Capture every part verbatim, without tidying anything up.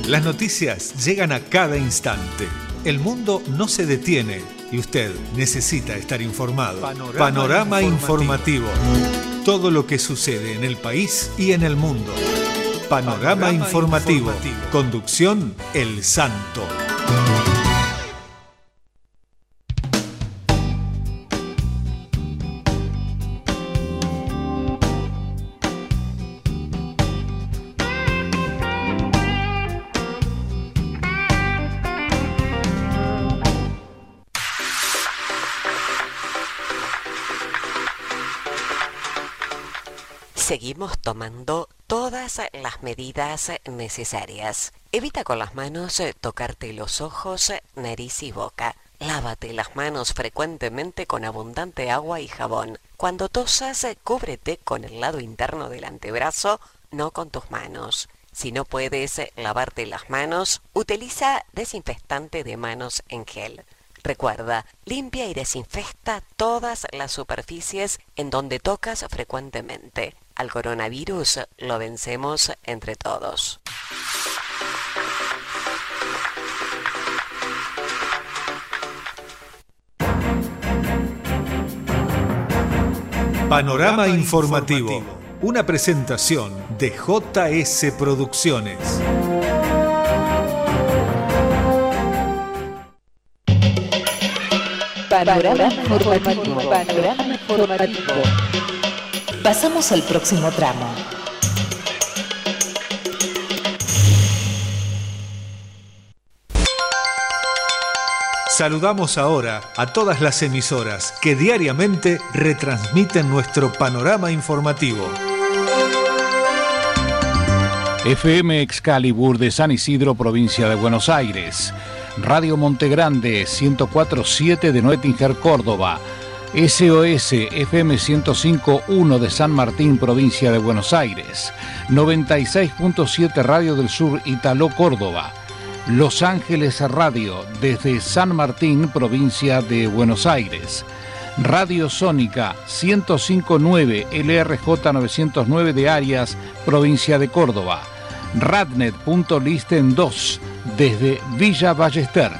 Las noticias llegan a cada instante. El mundo no se detiene y usted necesita estar informado. Panorama, Panorama informativo. informativo. Todo lo que sucede en el país y en el mundo. Panorama, Panorama informativo. informativo. Conducción El Santo. Seguimos tomando todas las medidas necesarias. Evita con las manos tocarte los ojos, nariz y boca. Lávate las manos frecuentemente con abundante agua y jabón. Cuando tosas, cúbrete con el lado interno del antebrazo, no con tus manos. Si no puedes lavarte las manos, utiliza desinfectante de manos en gel. Recuerda, limpia y desinfecta todas las superficies en donde tocas frecuentemente. Al coronavirus lo vencemos entre todos. Panorama informativo. Una presentación de J S Producciones. Panorama informativo. Panorama informativo. Pasamos al próximo tramo. Saludamos ahora a todas las emisoras que diariamente retransmiten nuestro panorama informativo. F M Excalibur de San Isidro, provincia de Buenos Aires. Radio Montegrande ciento cuatro punto siete de Noetinger, Córdoba. S O S F M ciento cinco punto uno de San Martín, provincia de Buenos Aires. noventa y seis punto siete Radio del Sur, Italó, Córdoba. Los Ángeles Radio desde San Martín, provincia de Buenos Aires. Radio Sónica ciento cinco punto nueve L R J novecientos nueve de Arias, provincia de Córdoba. Radnet.listen dos desde Villa Ballester.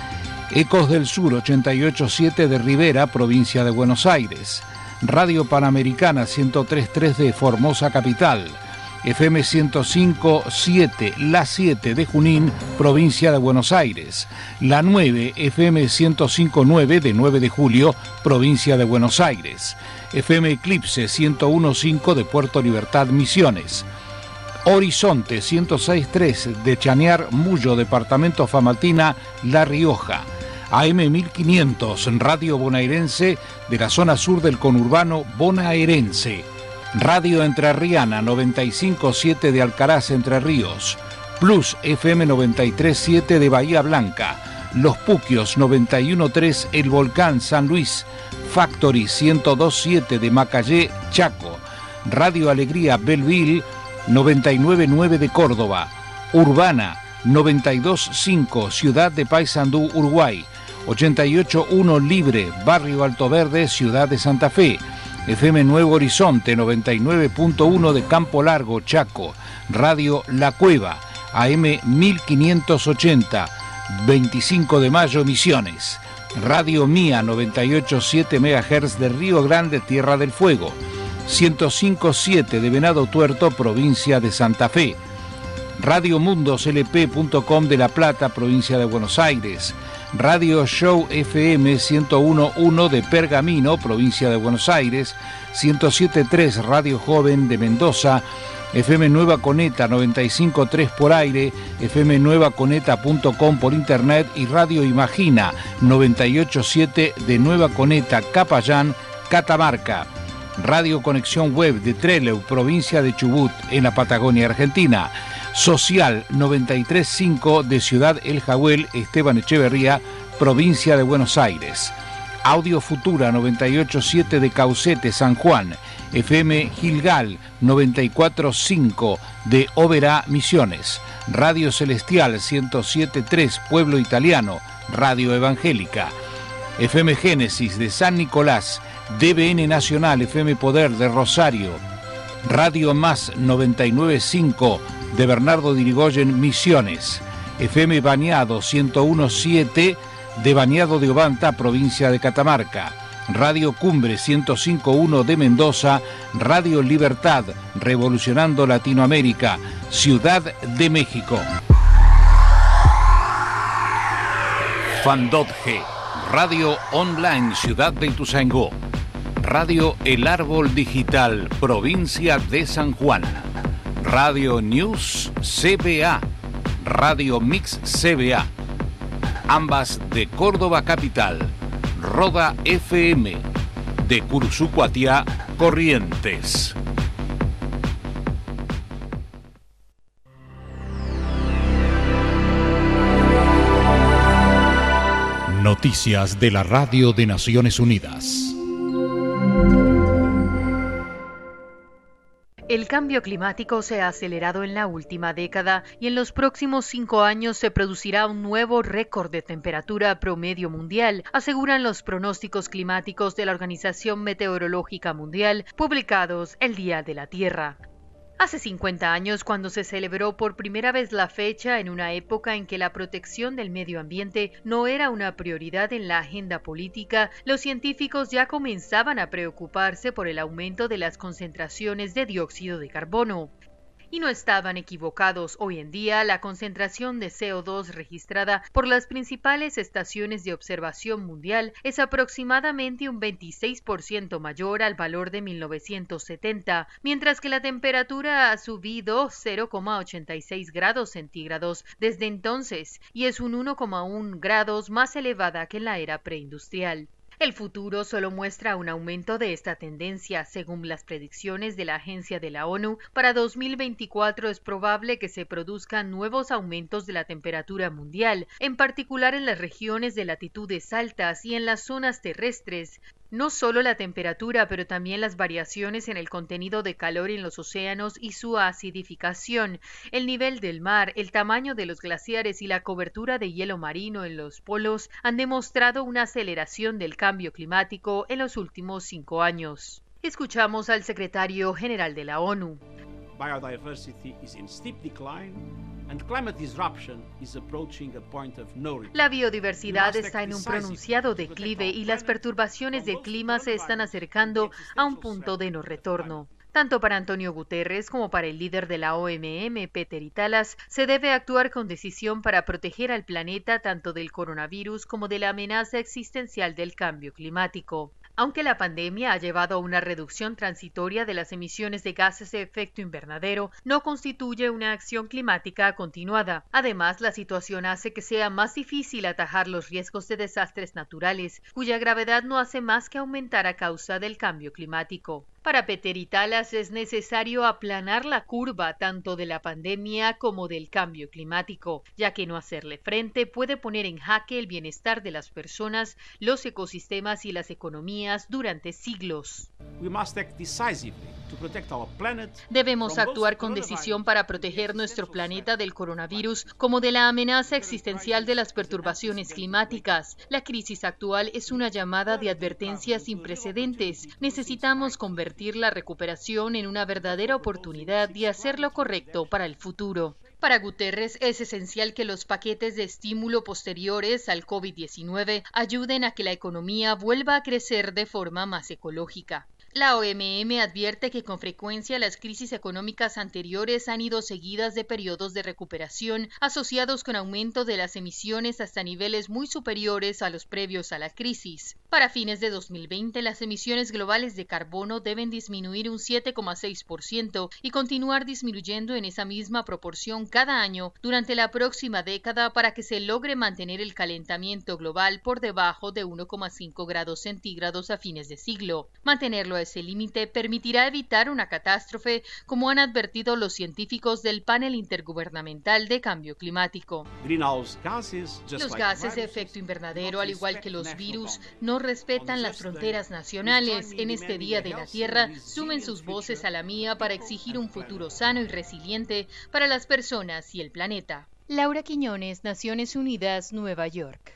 Ecos del Sur ochenta y ocho punto siete de Rivera, provincia de Buenos Aires. Radio Panamericana ciento tres punto tres de Formosa Capital. F M ciento cinco punto siete La siete de Junín, provincia de Buenos Aires. La nueve F M ciento cinco punto nueve de nueve de Julio, provincia de Buenos Aires. F M Eclipse ciento uno punto cinco de Puerto Libertad, Misiones. Horizonte ciento seis punto tres de Chañar, Mullo, departamento Famatina, La Rioja. A M mil quinientos, Radio Bonaerense de la zona sur del conurbano bonaerense. Radio Entrerriana noventa y cinco punto siete de Alcaraz, Entre Ríos. Plus F M noventa y tres punto siete de Bahía Blanca. Los Puquios noventa y uno punto tres El Volcán, San Luis. Factory ciento dos punto siete de Macayé, Chaco. Radio Alegría Belleville noventa y nueve punto nueve de Córdoba. Urbana noventa y dos punto cinco Ciudad de Paysandú, Uruguay. ochenta y ocho punto uno Libre, Barrio Alto Verde, Ciudad de Santa Fe. F M Nuevo Horizonte noventa y nueve punto uno de Campo Largo, Chaco. Radio La Cueva, A M mil quinientos ochenta, veinticinco de mayo, Misiones. Radio Mía noventa y ocho punto siete megahertz de Río Grande, Tierra del Fuego. ciento cinco punto siete de Venado Tuerto, provincia de Santa Fe. Radio Mundos L P punto com de La Plata, provincia de Buenos Aires. Radio Show F M ciento uno punto uno de Pergamino, provincia de Buenos Aires. ciento siete punto tres Radio Joven de Mendoza. F M Nueva Coneta noventa y cinco punto tres por aire, F M nueva coneta punto com por internet y Radio Imagina noventa y ocho punto siete de Nueva Coneta, Capayán, Catamarca. Radio Conexión Web de Trelew, provincia de Chubut, en la Patagonia Argentina. Social noventa y tres punto cinco de Ciudad El Jagüel, Esteban Echeverría, provincia de Buenos Aires. Audio Futura noventa y ocho punto siete de Caucete, San Juan. F M Gilgal noventa y cuatro punto cinco de Oberá, Misiones. Radio Celestial ciento siete punto tres, Pueblo Italiano, Radio Evangélica. F M Génesis de San Nicolás. D B N Nacional, F M Poder de Rosario. Radio Más noventa y nueve punto cinco de Bernardo de Irigoyen, Misiones. F M Bañado ciento uno punto siete de Bañado de Obanta, provincia de Catamarca. Radio Cumbre ciento cinco punto uno de Mendoza, Radio Libertad, revolucionando Latinoamérica, Ciudad de México. Fandotge, Radio Online Ciudad de Ituzaingó. Radio El Árbol Digital, provincia de San Juan. Radio News C B A, Radio Mix C B A, ambas de Córdoba Capital. Roda F M, de Cursucuatiá, Corrientes. Noticias de la Radio de Naciones Unidas. El cambio climático se ha acelerado en la última década y en los próximos cinco años se producirá un nuevo récord de temperatura promedio mundial, aseguran los pronósticos climáticos de la Organización Meteorológica Mundial, publicados el Día de la Tierra. Hace cincuenta años, cuando se celebró por primera vez la fecha en una época en que la protección del medio ambiente no era una prioridad en la agenda política, los científicos ya comenzaban a preocuparse por el aumento de las concentraciones de dióxido de carbono. Y no estaban equivocados. Hoy en día, la concentración de C O dos registrada por las principales estaciones de observación mundial es aproximadamente un veintiséis por ciento mayor al valor de mil novecientos setenta, mientras que la temperatura ha subido cero coma ochenta y seis grados centígrados desde entonces y es un uno coma uno grados más elevada que en la era preindustrial. El futuro solo muestra un aumento de esta tendencia. Según las predicciones de la Agencia de la ONU, para dos mil veinticuatro es probable que se produzcan nuevos aumentos de la temperatura mundial, en particular en las regiones de latitudes altas y en las zonas terrestres. No solo la temperatura, pero también las variaciones en el contenido de calor en los océanos y su acidificación, el nivel del mar, el tamaño de los glaciares y la cobertura de hielo marino en los polos han demostrado una aceleración del cambio climático en los últimos cinco años. Escuchamos al secretario general de la ONU. Biodiversity is in steep decline. And climate disruption is approaching a point of no return. La biodiversidad está en un pronunciado declive y las perturbaciones del clima se están acercando a un punto de no retorno. Tanto para Antonio Guterres como para el líder de la O M M, Peter Italas, se debe actuar con decisión para proteger al planeta tanto del coronavirus como de la amenaza existencial del cambio climático. Aunque la pandemia ha llevado a una reducción transitoria de las emisiones de gases de efecto invernadero, no constituye una acción climática continuada. Además, la situación hace que sea más difícil atajar los riesgos de desastres naturales, cuya gravedad no hace más que aumentar a causa del cambio climático. Para Peter Italas es necesario aplanar la curva tanto de la pandemia como del cambio climático, ya que no hacerle frente puede poner en jaque el bienestar de las personas, los ecosistemas y las economías durante siglos. Debemos actuar con decisión para proteger nuestro planeta del coronavirus como de la amenaza existencial de las perturbaciones climáticas. La crisis actual es una llamada de advertencia sin precedentes. Necesitamos convertir la recuperación en una verdadera oportunidad de hacer lo correcto para el futuro. Para Guterres es esencial que los paquetes de estímulo posteriores al COVID diecinueve ayuden a que la economía vuelva a crecer de forma más ecológica. La O M M advierte que con frecuencia las crisis económicas anteriores han ido seguidas de periodos de recuperación asociados con aumento de las emisiones hasta niveles muy superiores a los previos a la crisis. Para fines de dos mil veinte, las emisiones globales de carbono deben disminuir un siete coma seis por ciento y continuar disminuyendo en esa misma proporción cada año durante la próxima década para que se logre mantener el calentamiento global por debajo de uno coma cinco grados centígrados a fines de siglo. Mantenerlo a ese límite permitirá evitar una catástrofe, como han advertido los científicos del Panel Intergubernamental de Cambio Climático. Los gases de efecto invernadero, al igual que los virus, no respetan las fronteras nacionales. En este Día de la Tierra, sumen sus voces a la mía para exigir un futuro sano y resiliente para las personas y el planeta. Laura Quiñones, Naciones Unidas, Nueva York.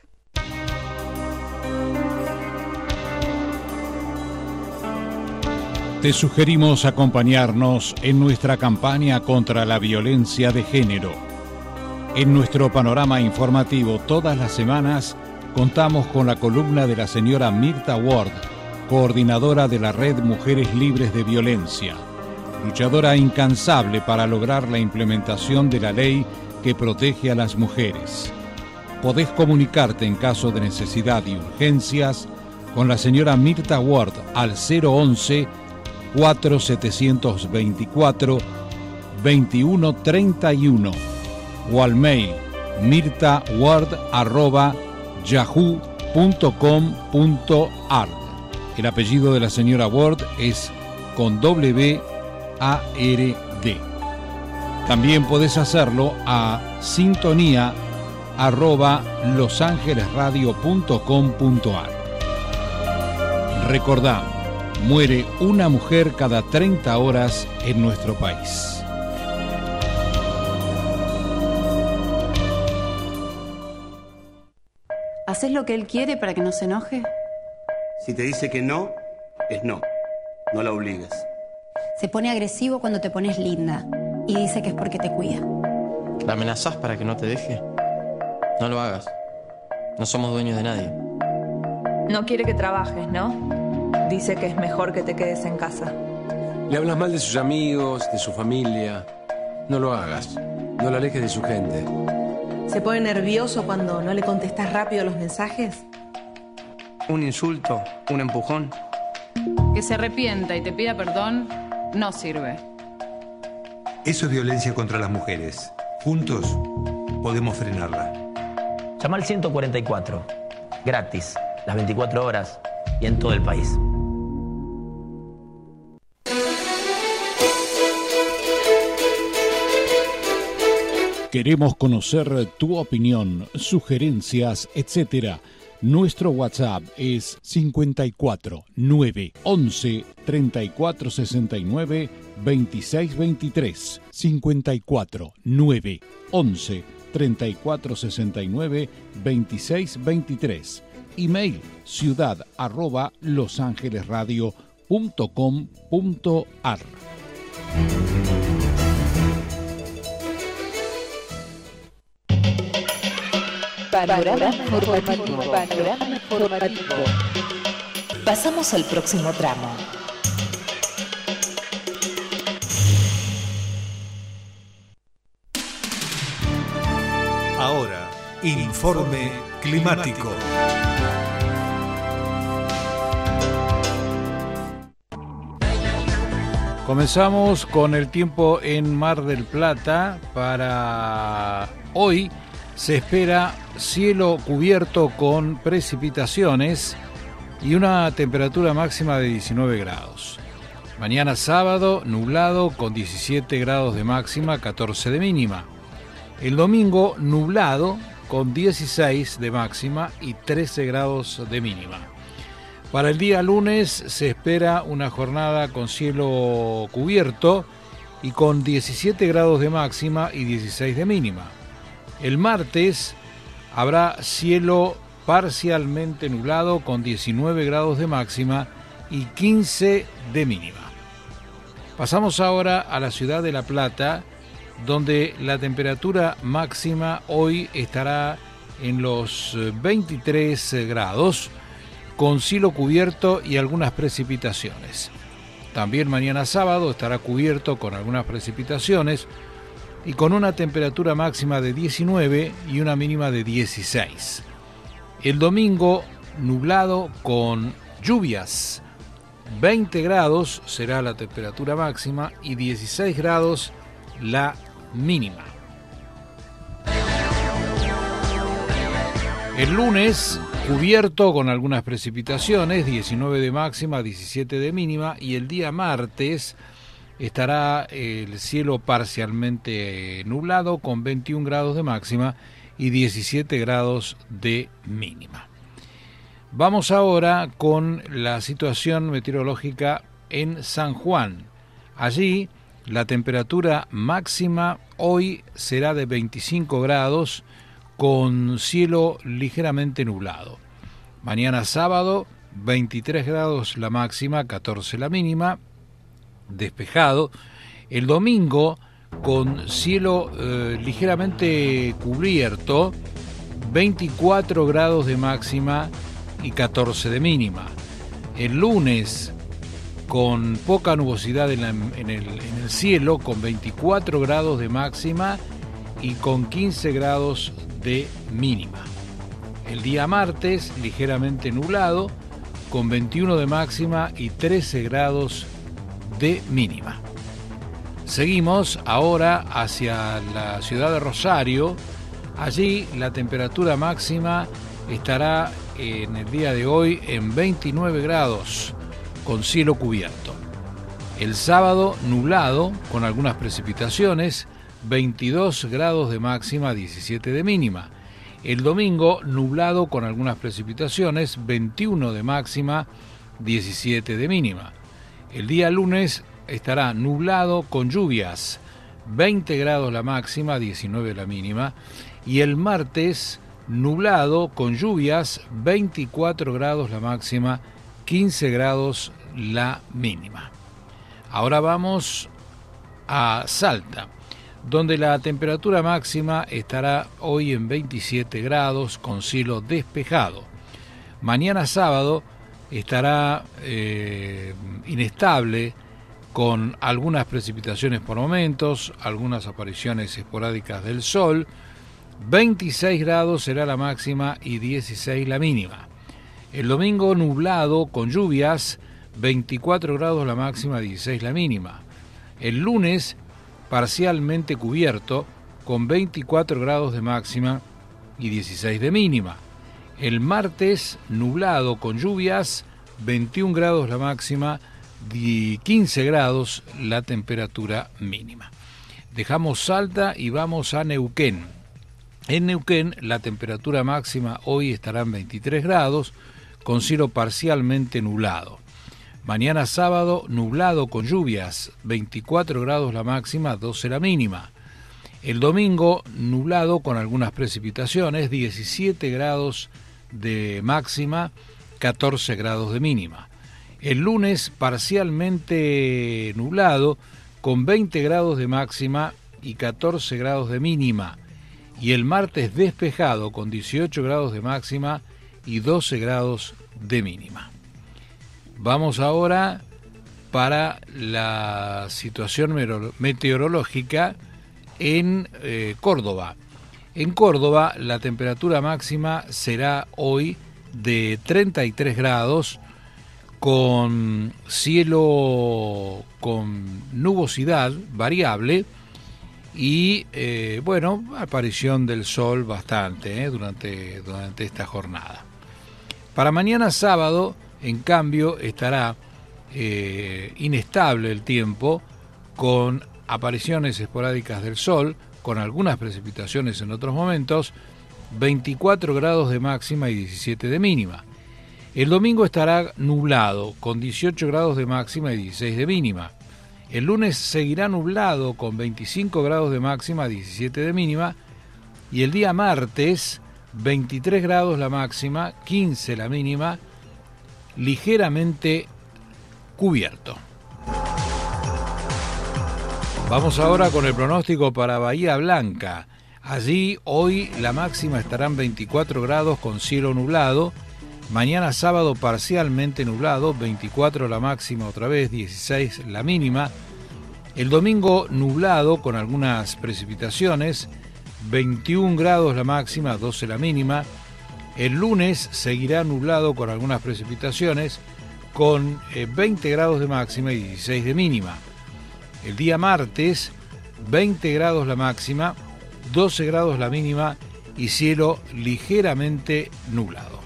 Te sugerimos acompañarnos en nuestra campaña contra la violencia de género. En nuestro panorama informativo todas las semanas contamos con la columna de la señora Mirta Ward, coordinadora de la Red Mujeres Libres de Violencia, luchadora incansable para lograr la implementación de la ley que protege a las mujeres. Podés comunicarte en caso de necesidad y urgencias con la señora Mirta Ward al cero once, cuatro setecientos veinticuatro, veintiuno treinta y uno o al mail mirtaward arroba yahoo punto com punto ar. El apellido de la señora Ward es con W A R D. También podés hacerlo a sintonía arroba losangelesradio punto com punto ar. Recordá, muere una mujer cada treinta horas en nuestro país. ¿Haces lo que él quiere para que no se enoje? Si te dice que no, es no. No la obligues. Se pone agresivo cuando te pones linda y dice que es porque te cuida. ¿La amenazás para que no te deje? No lo hagas. No somos dueños de nadie. No quiere que trabajes, ¿no? Dice que es mejor que te quedes en casa. Le hablas mal de sus amigos, de su familia. No lo hagas. No la alejes de su gente. ¿Se pone nervioso cuando no le contestas rápido los mensajes? Un insulto, un empujón. Que se arrepienta y te pida perdón no sirve. Eso es violencia contra las mujeres. Juntos podemos frenarla. Llama al ciento cuarenta y cuatro. Gratis, las veinticuatro horas y en todo el país. Queremos conocer tu opinión, sugerencias, etcétera. Nuestro WhatsApp es cincuenta y cuatro, nueve, once, treinta y cuatro sesenta y nueve, veintiséis veintitrés. cincuenta y cuatro, nueve, once, treinta y cuatro sesenta y nueve, veintiséis veintitrés. Email ciudad arroba losangelesradio punto com punto ar. Panorama informativo. Panorama informativo. Pasamos al próximo tramo. Ahora, informe climático. Comenzamos con el tiempo en Mar del Plata. Para hoy se espera cielo cubierto con precipitaciones y una temperatura máxima de diecinueve grados. Mañana sábado, nublado con diecisiete grados de máxima, catorce de mínima. El domingo, nublado con dieciséis de máxima y trece grados de mínima. Para el día lunes se espera una jornada con cielo cubierto y con diecisiete grados de máxima y dieciséis de mínima. El martes habrá cielo parcialmente nublado con diecinueve grados de máxima y quince de mínima. Pasamos ahora a la ciudad de La Plata, donde la temperatura máxima hoy estará en los veintitrés grados, con cielo cubierto y algunas precipitaciones. También mañana sábado estará cubierto con algunas precipitaciones y con una temperatura máxima de diecinueve y una mínima de dieciséis. El domingo, nublado con lluvias. veinte grados será la temperatura máxima y dieciséis grados la mínima. El lunes, cubierto con algunas precipitaciones, diecinueve de máxima, diecisiete de mínima, y el día martes estará el cielo parcialmente nublado con veintiún grados de máxima y diecisiete grados de mínima. Vamos ahora con la situación meteorológica en San Juan. Allí la temperatura máxima hoy será de veinticinco grados con cielo ligeramente nublado. Mañana sábado, veintitrés grados la máxima, catorce la mínima, despejado. El domingo con cielo eh, ligeramente cubierto, veinticuatro grados de máxima y catorce de mínima. El lunes, con poca nubosidad en, la, en, el, en el cielo, con veinticuatro grados de máxima y con quince grados de mínima. El día martes, ligeramente nublado, con veintiuno de máxima y trece grados de mínima. Seguimos ahora hacia la ciudad de Rosario. Allí la temperatura máxima estará en el día de hoy en veintinueve grados, con cielo cubierto. El sábado nublado, con algunas precipitaciones, veintidós grados de máxima, diecisiete de mínima. El domingo nublado con algunas precipitaciones, veintiuno de máxima, diecisiete de mínima. El día lunes estará nublado con lluvias, veinte grados la máxima, diecinueve la mínima. Y el martes nublado con lluvias, veinticuatro grados la máxima, quince grados la mínima. Ahora vamos a Salta, donde la temperatura máxima estará hoy en veintisiete grados con cielo despejado. Mañana sábado estará eh, inestable, con algunas precipitaciones por momentos, algunas apariciones esporádicas del sol. veintiséis grados será la máxima y dieciséis la mínima. El domingo nublado con lluvias, veinticuatro grados la máxima, dieciséis la mínima. El lunes parcialmente cubierto, con veinticuatro grados de máxima y dieciséis de mínima. El martes nublado con lluvias, veintiún grados la máxima y quince grados la temperatura mínima. Dejamos Salta y vamos a Neuquén. En Neuquén la temperatura máxima hoy estará en veintitrés grados, con cielo parcialmente nublado. Mañana sábado nublado con lluvias, veinticuatro grados la máxima, doce la mínima. El domingo nublado con algunas precipitaciones, diecisiete grados de máxima, catorce grados de mínima. El lunes parcialmente nublado con veinte grados de máxima y catorce grados de mínima. Y el martes despejado con dieciocho grados de máxima y doce grados de mínima. Vamos ahora para la situación meteorológica en eh, Córdoba. En Córdoba la temperatura máxima será hoy de treinta y tres grados, con cielo con nubosidad variable y, eh, bueno, aparición del sol bastante eh, durante, durante esta jornada. Para mañana sábado, en cambio, estará eh, inestable el tiempo, con apariciones esporádicas del sol, con algunas precipitaciones en otros momentos, veinticuatro grados de máxima y diecisiete de mínima. El domingo estará nublado, con dieciocho grados de máxima y dieciséis de mínima. El lunes seguirá nublado, con veinticinco grados de máxima y diecisiete de mínima. Y el día martes, veintitrés grados la máxima, quince la mínima, ligeramente cubierto. Vamos ahora con el pronóstico para Bahía Blanca. Allí hoy la máxima estará en veinticuatro grados con cielo nublado. Mañana sábado parcialmente nublado, veinticuatro la máxima otra vez, dieciséis la mínima. El domingo nublado con algunas precipitaciones, veintiún grados la máxima, doce la mínima. El lunes seguirá nublado con algunas precipitaciones, con eh, veinte grados de máxima y dieciséis de mínima. El día martes, veinte grados la máxima, doce grados la mínima y cielo ligeramente nublado.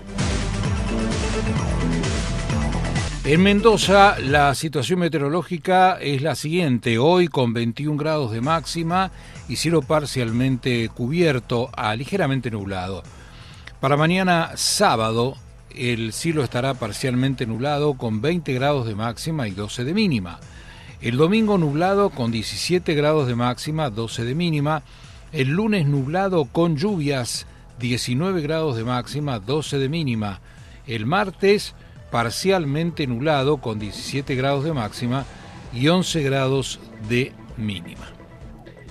En Mendoza la situación meteorológica es la siguiente: hoy con veintiún grados de máxima y cielo parcialmente cubierto a ligeramente nublado. Para mañana sábado el cielo estará parcialmente nublado con veinte grados de máxima y doce de mínima. El domingo nublado con diecisiete grados de máxima, doce de mínima. El lunes nublado con lluvias, diecinueve grados de máxima, doce de mínima. El martes parcialmente nublado con diecisiete grados de máxima y once grados de mínima.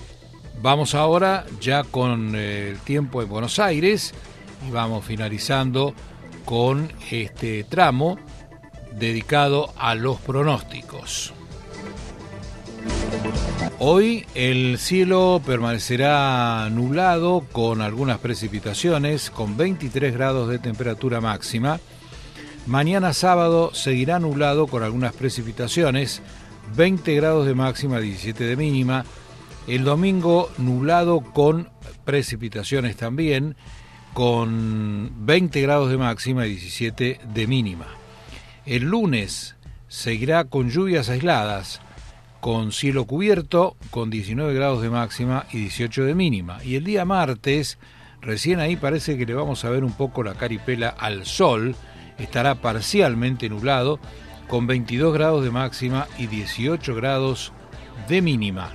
Vamos ahora ya con el tiempo en Buenos Aires y vamos finalizando con este tramo dedicado a los pronósticos. Hoy el cielo permanecerá nublado con algunas precipitaciones, con veintitrés grados de temperatura máxima. Mañana sábado seguirá nublado con algunas precipitaciones, veinte grados de máxima, diecisiete de mínima. El domingo nublado con precipitaciones también, con veinte grados de máxima y diecisiete de mínima. El lunes seguirá con lluvias aisladas, con cielo cubierto, con diecinueve grados de máxima y dieciocho de mínima. Y el día martes, recién ahí parece que le vamos a ver un poco la caripela al sol, estará parcialmente nublado, con veintidós grados de máxima y dieciocho grados de mínima.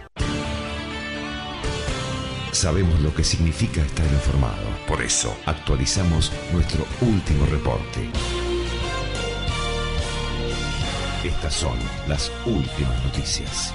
Sabemos lo que significa estar informado. Por eso, actualizamos nuestro último reporte. Estas son las últimas noticias.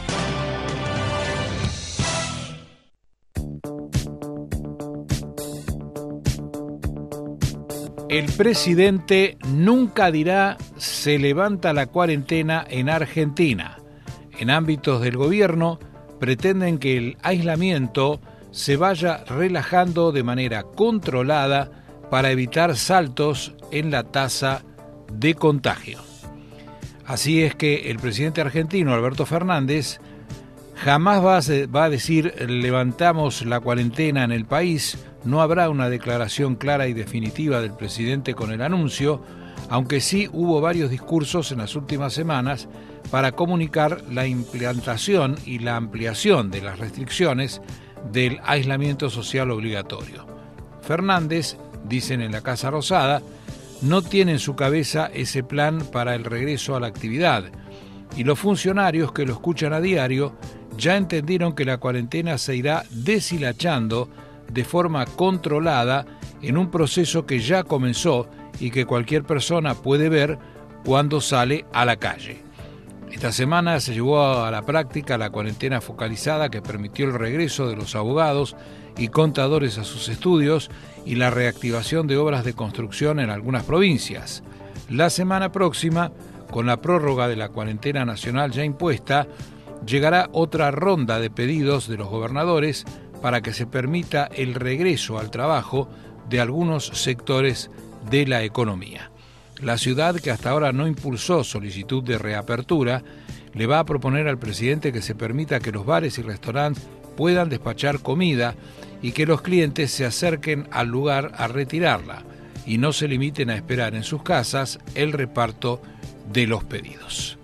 El presidente nunca dirá se levanta la cuarentena en Argentina. En ámbitos del gobierno pretenden que el aislamiento se vaya relajando de manera controlada para evitar saltos en la tasa de contagio. Así es que el presidente argentino, Alberto Fernández, jamás va a, va a decir levantamos la cuarentena en el país. No habrá una declaración clara y definitiva del presidente con el anuncio, aunque sí hubo varios discursos en las últimas semanas para comunicar la implantación y la ampliación de las restricciones del aislamiento social obligatorio. Fernández, dicen en la Casa Rosada, no tiene en su cabeza ese plan para el regreso a la actividad, y los funcionarios que lo escuchan a diario ya entendieron que la cuarentena se irá deshilachando de forma controlada en un proceso que ya comenzó y que cualquier persona puede ver cuando sale a la calle. Esta semana se llevó a la práctica la cuarentena focalizada que permitió el regreso de los abogados y contadores a sus estudios y la reactivación de obras de construcción en algunas provincias. La semana próxima, con la prórroga de la cuarentena nacional ya impuesta, llegará otra ronda de pedidos de los gobernadores para que se permita el regreso al trabajo de algunos sectores de la economía. La ciudad, que hasta ahora no impulsó solicitud de reapertura, le va a proponer al presidente que se permita que los bares y restaurantes puedan despachar comida y que los clientes se acerquen al lugar a retirarla y no se limiten a esperar en sus casas el reparto de los pedidos.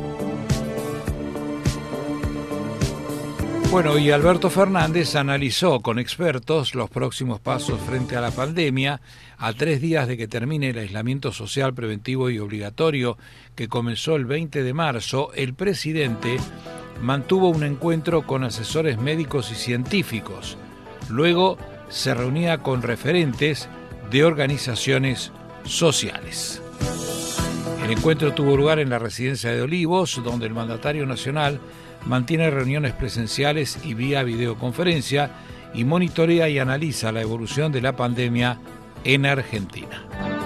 Bueno, y Alberto Fernández analizó con expertos los próximos pasos frente a la pandemia. A tres días de que termine el aislamiento social preventivo y obligatorio que comenzó el veinte de marzo, el presidente mantuvo un encuentro con asesores médicos y científicos. Luego se reunía con referentes de organizaciones sociales. El encuentro tuvo lugar en la residencia de Olivos, donde el mandatario nacional mantiene reuniones presenciales y vía videoconferencia y monitorea y analiza la evolución de la pandemia en Argentina.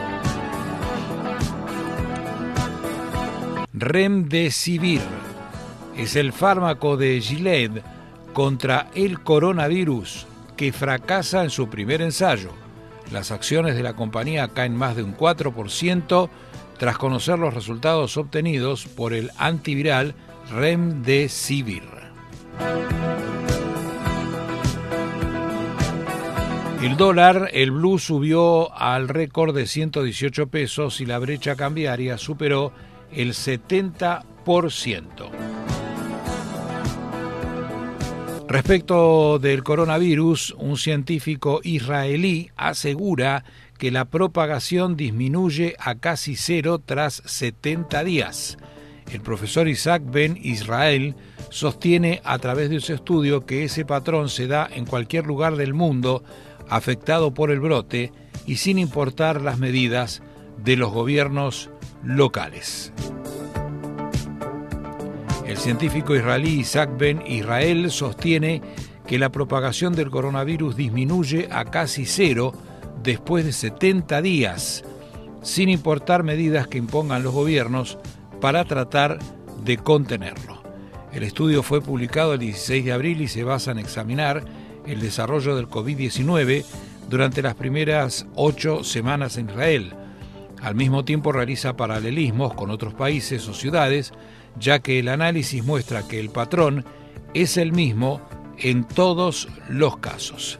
Remdesivir es el fármaco de Gilead contra el coronavirus que fracasa en su primer ensayo. Las acciones de la compañía caen más de un cuatro por ciento tras conocer los resultados obtenidos por el antiviral Remdesivir. El dólar, el blue, subió al récord de ciento dieciocho pesos y la brecha cambiaria superó el setenta por ciento. Respecto del coronavirus, un científico israelí asegura que la propagación disminuye a casi cero tras setenta días. El profesor Isaac Ben Israel sostiene a través de su estudio que ese patrón se da en cualquier lugar del mundo afectado por el brote y sin importar las medidas de los gobiernos locales. El científico israelí Isaac Ben Israel sostiene que la propagación del coronavirus disminuye a casi cero después de setenta días, sin importar medidas que impongan los gobiernos para tratar de contenerlo. El estudio fue publicado el dieciséis de abril y se basa en examinar el desarrollo del COVID diecinueve durante las primeras ocho semanas en Israel. Al mismo tiempo realiza paralelismos con otros países o ciudades, ya que el análisis muestra que el patrón es el mismo en todos los casos.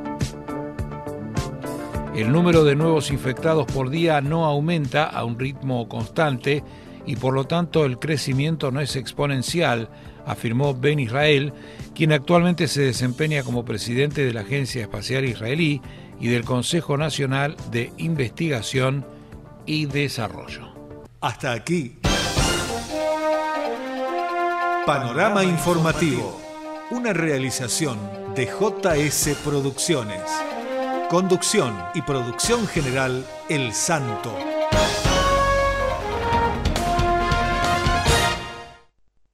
El número de nuevos infectados por día no aumenta a un ritmo constante y por lo tanto el crecimiento no es exponencial, afirmó Ben Israel, quien actualmente se desempeña como presidente de la Agencia Espacial Israelí y del Consejo Nacional de Investigación y Desarrollo. Hasta aquí. Panorama Informativo, una realización de J S Producciones. Conducción y producción general El Santo.